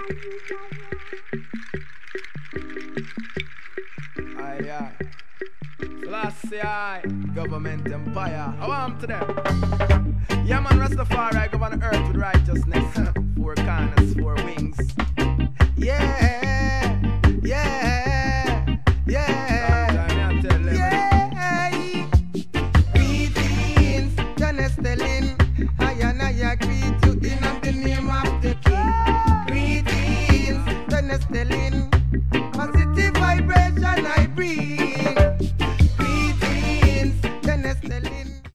Aye, aye. Selassie, aye. Government empire. How am to them? Yeah, man, Rastafari, govern earth with righteousness. Four corners, four wings. Yeah, yeah, yeah. Long time, tell them. Yeah. Greetings, Janice Stelling. I and I greet you in the name of the King. Greetings, Janice Stelling.